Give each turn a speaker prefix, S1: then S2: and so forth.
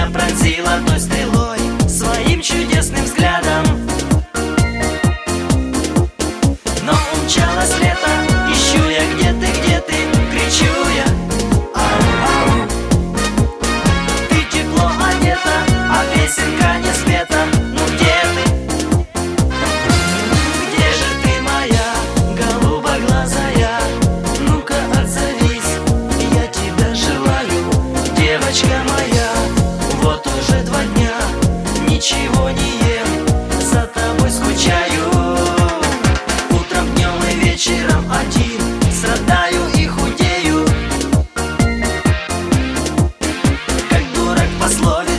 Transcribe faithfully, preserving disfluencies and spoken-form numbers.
S1: меня пронзила той стрелой своим чудесным взглядом. Но умчалось лето, ищу я, где ты, где ты, кричу я. Ау, ау. Ты тепло одета, а песенка не спета. Ну где ты? Где же ты, моя голубоглазая? Ну-ка отзовись, я тебя желаю. Девочка моя, вот уже два дня ничего не ем, за тобой скучаю. Утром, днем и вечером один страдаю и худею, как дурак в пословице.